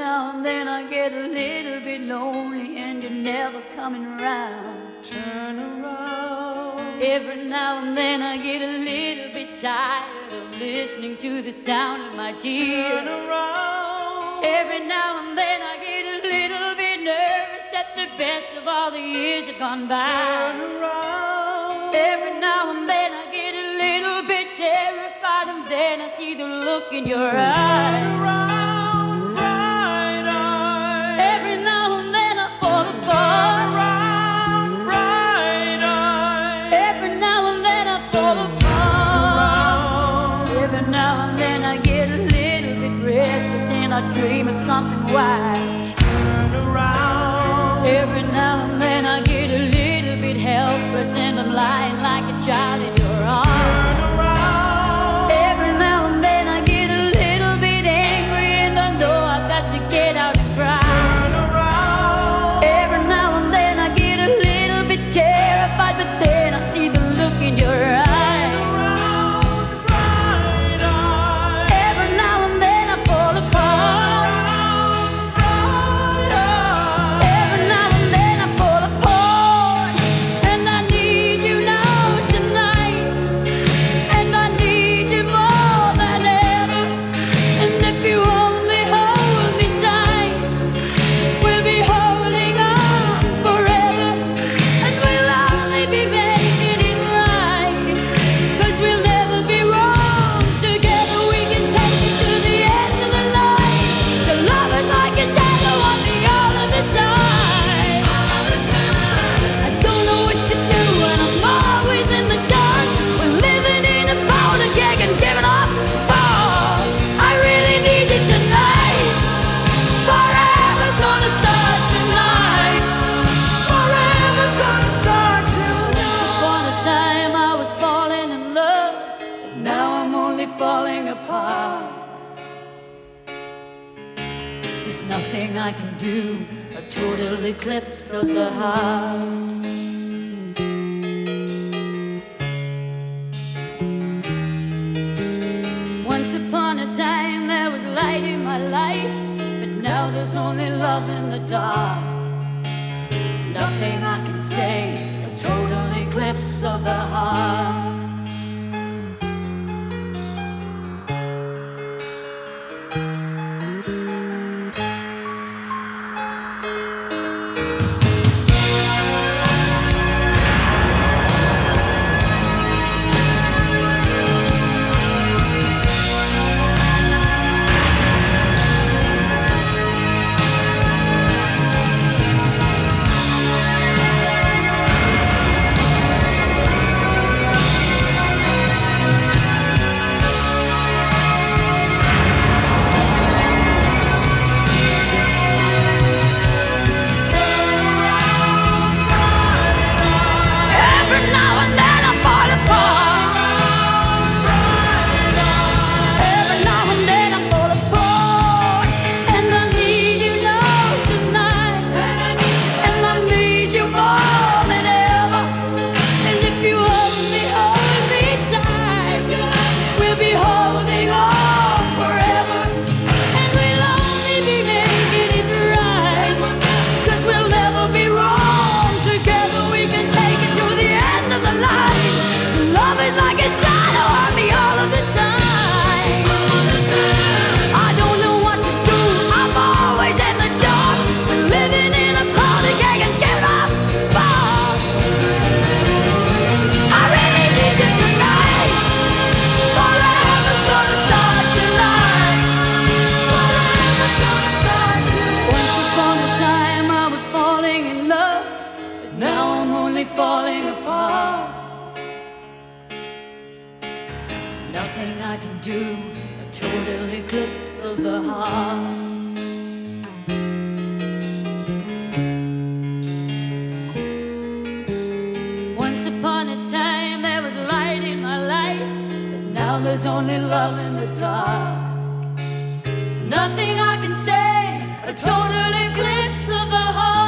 now and then I get a little bit lonely and you're never coming around. Turn around. Every now and then I get a little bit tired of listening to the sound of my tears. Turn around. Every now and then I get a little bit nervous that the best of all the years have gone by. Turn around. Every now and then I get a little bit terrified, and then I see the look in your eyes. Turn around, bright eyes. Every now and then I fall Turn apart. around, bright eyes. Every now and then I fall apart. Every now and then I get a little bit restless and I dream of something wise. Turn around. Every now and then I get a little bit helpless and I'm lying like a child in your arms. Turn around. Every now and then I get a little bit angry and I know I've got to get out and cry. Turn around. Every now and then I get a little bit terrified, but then I see the look in your eyes. Every now and then I fall apart. Every now and then I fall apart. And I need you now tonight. And I need you more than ever. And if you only hold me tight, we'll be holding on forever. And we'll only be making it right, 'cause we'll never be wrong. Together we can take it to the end of the line. The love is like a shadow on me all of the time. I don't know what to do and I'm always in the dark. We're living in a powder keg and giving off balls. I really need you tonight. Forever's gonna start tonight. Forever's gonna start tonight. Upon a time I was falling in love, but now I'm only falling apart. There's nothing I can do, a total eclipse of the heart. Once upon a time there was light in my life, but now there's only love in the dark. Nothing I can say, a total eclipse of the heart. Every now and then I fall apart. Every now and then I fall apart. And I need you now tonight. And I need you more than ever. And if you only hold me tight, we'll be holding on forever. And we'll only be making it right, 'cause we'll never be wrong. Together we can take it to the end of the line. Love is like a shadow on me all of the time. I don't know what to do, I'm always in the dark. We're living in a powder keg and giving off sparks. I really need you tonight. Forever's gonna start tonight. Forever's gonna start tonight. Once upon a time I was falling in love, but now I'm only falling apart. Nothing I can do, a total eclipse of the heart. Once upon a time there was light in my life, but now there's only love in the dark. Nothing I can say, a total eclipse of the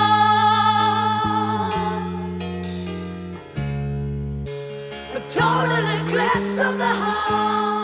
heart. A total eclipse of the heart.